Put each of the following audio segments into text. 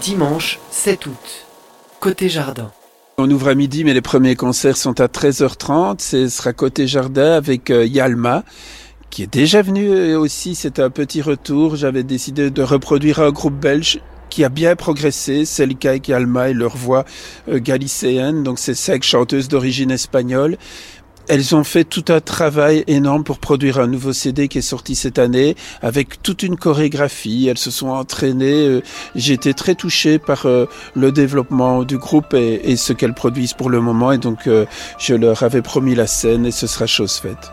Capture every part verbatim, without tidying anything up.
dimanche sept août, côté jardin. On ouvre à midi, mais les premiers concerts sont à treize heures trente. Ce sera côté jardin avec euh, Yalma, qui est déjà venu aussi. C'est un petit retour. J'avais décidé de reproduire un groupe belge qui a bien progressé, Celica et Yalma et leur voix euh, galicéenne. Donc c'est cinq chanteuses d'origine espagnole. Elles ont fait tout un travail énorme pour produire un nouveau C D qui est sorti cette année avec toute une chorégraphie. Elles se sont entraînées. J'ai été très touché par le développement du groupe et, et ce qu'elles produisent pour le moment. Et donc, je leur avais promis la scène et ce sera chose faite.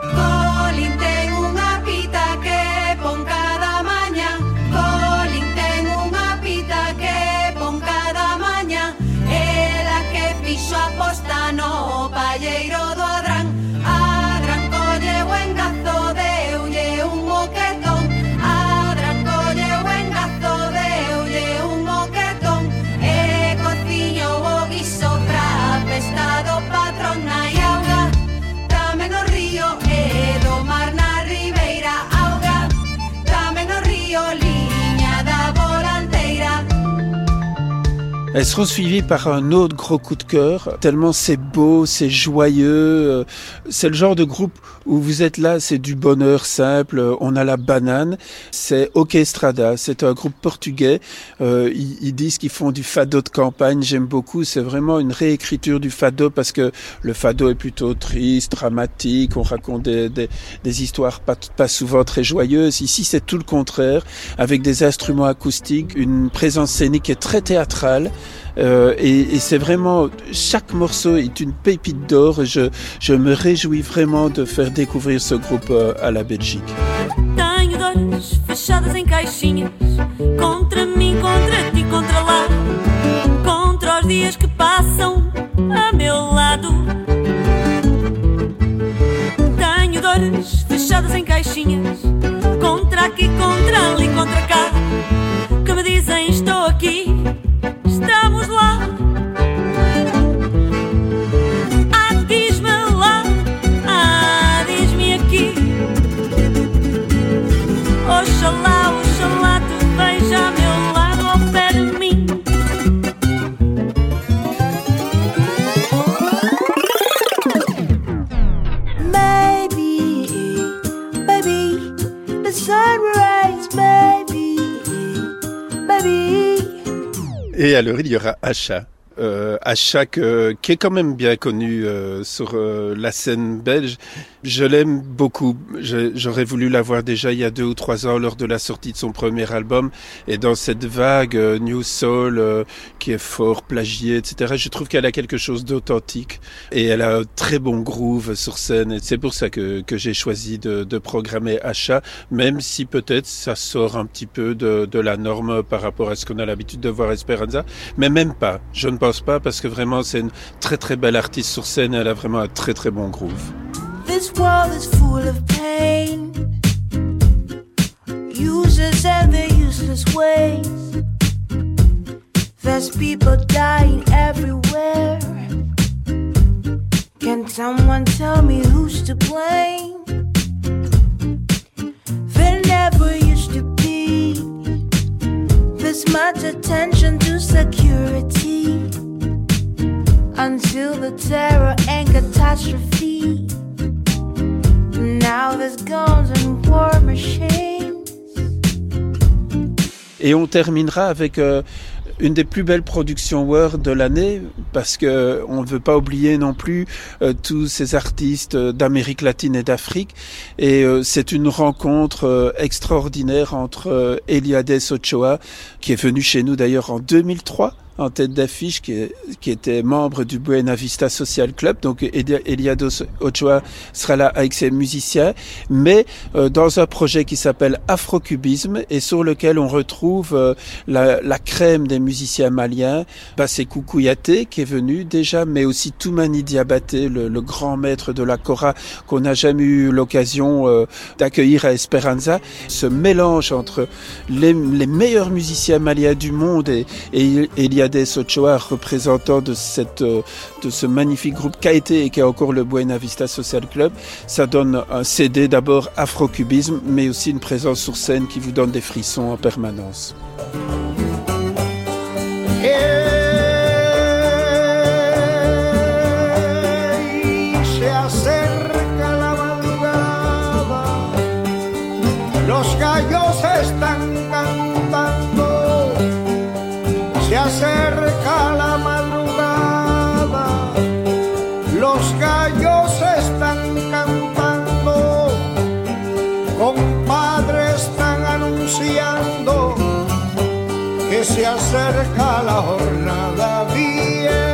Elles seront suivies par un autre gros coup de cœur, tellement c'est beau, c'est joyeux. C'est le genre de groupe où vous êtes là, c'est du bonheur simple. On a la banane, c'est Orquestrada, c'est un groupe portugais. Euh, ils, ils disent qu'ils font du fado de campagne, j'aime beaucoup. C'est vraiment une réécriture du fado parce que le fado est plutôt triste, dramatique. On raconte des, des, des histoires pas, pas souvent très joyeuses. Ici, c'est tout le contraire, avec des instruments acoustiques, une présence scénique qui est très théâtrale. Euh, et, et c'est vraiment, chaque morceau est une pépite d'or. Je, je me réjouis vraiment de faire découvrir ce groupe euh, à la Belgique. Tenho dores fechadas em caixinhas, contra mim, contra ti, contra lá, contra os dias que passam a meu lado. Tenho dores fechadas em caixinhas, contra aqui, contra ali, contra cá, que me dizem estou aqui. Estamos lá. Ah, diz-me lá. Ah, diz-me aqui. Oxalá, oxalá te veja a meu lado ao pé de mim. Maybe, maybe the sun will rise, maybe, maybe. Et alors, il y aura Asha. Euh, Asha que, qui est quand même bien connu euh, sur euh, la scène belge. Je l'aime beaucoup. Je, j'aurais voulu la voir déjà il y a deux ou trois ans lors de la sortie de son premier album. Et dans cette vague euh, New Soul euh, qui est fort plagiée, et cetera, je trouve qu'elle a quelque chose d'authentique. Et elle a un très bon groove sur scène. Et c'est pour ça que, que j'ai choisi de, de programmer Asha, même si peut-être ça sort un petit peu de, de la norme par rapport à ce qu'on a l'habitude de voir Esperanza. Mais même pas. Je ne pense pas parce que vraiment c'est une très très belle artiste sur scène et elle a vraiment un très très bon groove. This world is full of pain, users and their useless ways. There's people dying everywhere. Can someone tell me who's to blame? There never used to be this much attention to security until the terror and catastrophe. Now there's guns and war machines. Et on terminera avec euh, une des plus belles productions Word de l'année parce que on ne veut pas oublier non plus euh, tous ces artistes d'Amérique latine et d'Afrique. Et euh, c'est une rencontre euh, extraordinaire entre euh, Eliades Ochoa, qui est venu chez nous d'ailleurs en deux mille trois, en tête d'affiche, qui, est, qui était membre du Buena Vista Social Club. Donc Eliades Ochoa sera là avec ses musiciens, mais euh, dans un projet qui s'appelle Afrocubisme et sur lequel on retrouve euh, la, la crème des musiciens maliens. Basekou Kouyaté qui est venu déjà, mais aussi Toumani Diabaté, le, le grand maître de la kora qu'on n'a jamais eu l'occasion euh, d'accueillir à Esperanza. Ce mélange entre les, les meilleurs musiciens maliens du monde et, et Eliades Ochoa, représentant de, cette, de ce magnifique groupe qu'a été et qui est encore le Buena Vista Social Club. Ça donne un C D d'abord Afrocubisme, mais aussi une présence sur scène qui vous donne des frissons en permanence. se acerca la madrugada, los gallos están cantando, se acerca la madrugada, los gallos están cantando, compadre, están anunciando que se acerca la jornada bien.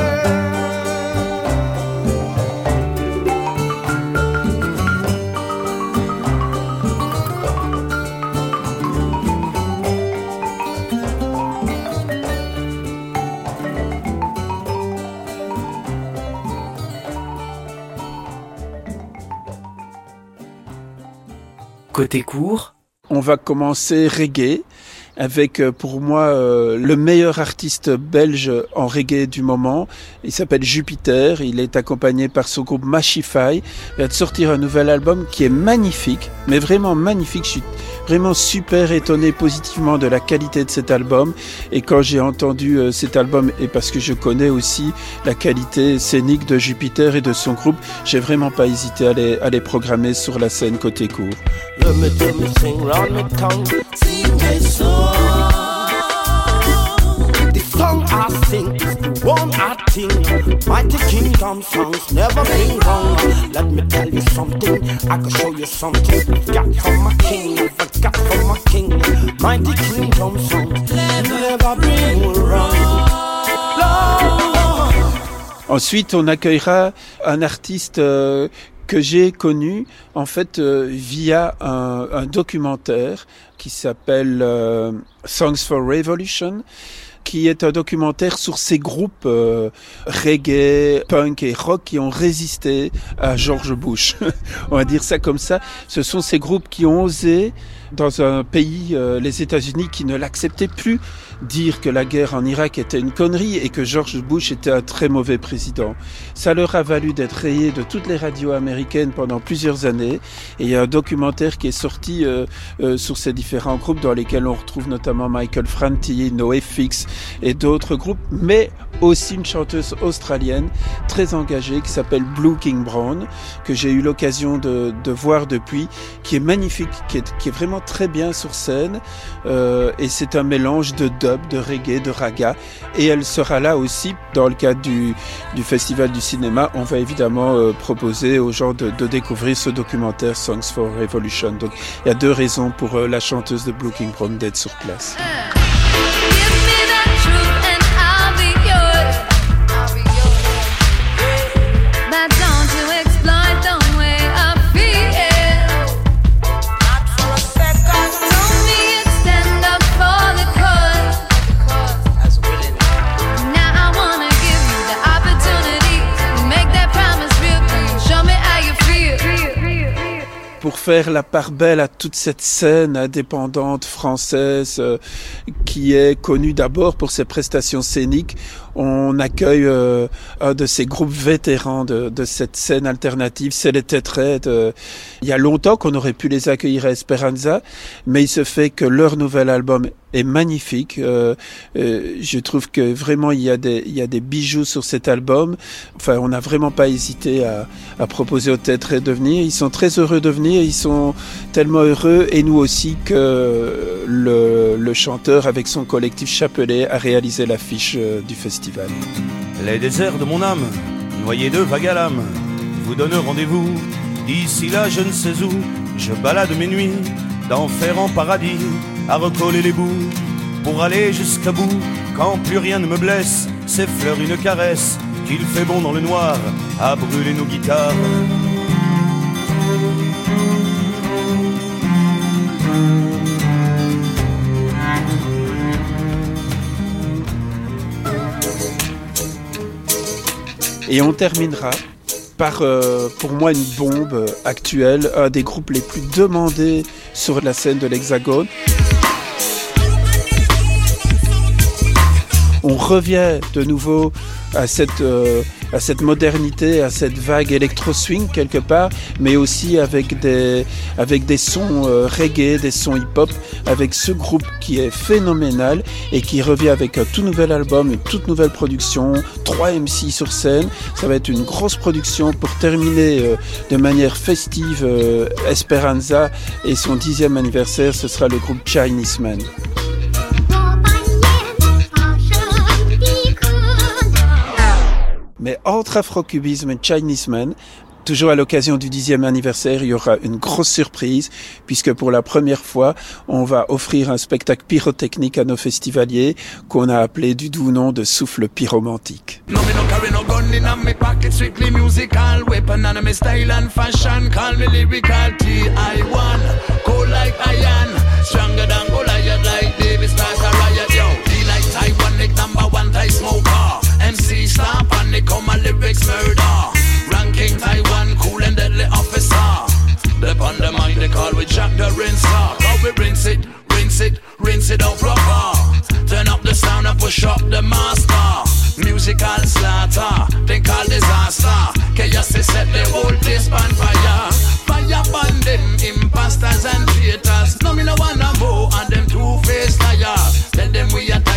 Côté court, on va commencer reggae avec pour moi euh, le meilleur artiste belge en reggae du moment. Il s'appelle Jupiter, il est accompagné par son groupe Mashify. Il vient de sortir un nouvel album qui est magnifique, mais vraiment magnifique. Je suis vraiment super étonné positivement de la qualité de cet album. Et quand j'ai entendu euh, cet album, et parce que je connais aussi la qualité scénique de Jupiter et de son groupe, j'ai vraiment pas hésité à les, à les programmer sur la scène côté court. Let me, let me sing round the tongue, sing my song. The song I sing is the one I think. Mighty Kingdom songs never been wrong. Let me tell you something, I can show you something. Got from my king, I got from my king. Mighty Kingdom songs never been wrong. Lord. Ensuite, on accueillera un artiste euh, que j'ai connu en fait euh, via un, un documentaire qui s'appelle euh, Songs for Revolution, qui est un documentaire sur ces groupes euh, reggae, punk et rock qui ont résisté à George Bush. On va dire ça comme ça. Ce sont ces groupes qui ont osé, dans un pays, euh, les États-Unis, qui ne l'acceptaient plus, dire que la guerre en Irak était une connerie et que George Bush était un très mauvais président. Ça leur a valu d'être rayés de toutes les radios américaines pendant plusieurs années. Et il y a un documentaire qui est sorti euh, euh, sur ces différents groupes dans lesquels on retrouve notamment Michael Franti, NoFX et d'autres groupes, mais aussi une chanteuse australienne très engagée qui s'appelle Blue King Brown, que j'ai eu l'occasion de, de voir depuis, qui est magnifique, qui est, qui est vraiment très bien sur scène, euh, et c'est un mélange de dub, de reggae, de raga, et elle sera là aussi dans le cadre du, du Festival du cinéma. On va évidemment euh, proposer aux gens de, de découvrir ce documentaire Songs for Revolution. Donc il y a deux raisons pour euh, la chanteuse de Blue King Brown d'être sur place. Pour faire la part belle à toute cette scène indépendante française euh, qui est connue d'abord pour ses prestations scéniques, on accueille euh, un de ces groupes vétérans de, de cette scène alternative, c'est les Têtes Raides. Euh, il y a longtemps qu'on aurait pu les accueillir à Esperanza, mais il se fait que leur nouvel album est magnifique. Euh, euh, je trouve que vraiment il y a des il y a des bijoux sur cet album. Enfin, on n'a vraiment pas hésité à, à proposer aux Têtes Raides de venir. Ils sont très heureux de venir. Ils sont tellement heureux, et nous aussi, que le, le chanteur avec son collectif Chapelet a réalisé l'affiche euh, du festival. Les déserts de mon âme, noyés de vagues à l'âme, vous donnent rendez-vous. D'ici là, je ne sais où, je balade mes nuits, d'enfer en paradis, à recoller les bouts, pour aller jusqu'à bout. Quand plus rien ne me blesse, s'effleure une caresse, qu'il fait bon dans le noir, à brûler nos guitares. Et on terminera par, euh, pour moi, une bombe actuelle, un des groupes les plus demandés sur la scène de l'Hexagone. On revient de nouveau à cette, euh, à cette modernité, à cette vague électro-swing quelque part, mais aussi avec des, avec des sons euh, reggae, des sons hip-hop, avec ce groupe qui est phénoménal et qui revient avec un tout nouvel album, une toute nouvelle production, trois M C sur scène. Ça va être une grosse production pour terminer euh, de manière festive euh, Esperanza et son dixième anniversaire, ce sera le groupe Chinese Man. Mais entre afro-cubisme et Chinese Man, toujours à l'occasion du dixième anniversaire, il y aura une grosse surprise, puisque pour la première fois, on va offrir un spectacle pyrotechnique à nos festivaliers, qu'on a appelé du doux nom de Souffle Pyromantique. No, me no carry no gun in my pocket, strictly musical weapon and my style and fashion. Call me lyrical T I one, cold like iron, stronger than Goliath like David start a riot. Yo, D like Taiwan, like number one Thai smoker. M C star panic, come my lyrics murder. Ranking Taiwan, cool and deadly officer. Dep on the mind they call we Jack the Rinser. Now we rinse it, rinse it, rinse it out proper. Turn up the sound and push up the master. Musical slaughter, they call disaster. Chaos is set the whole place on fire. Fire burn them imposters and traitors. No me no wanna more and them two-faced liars. Tell them we are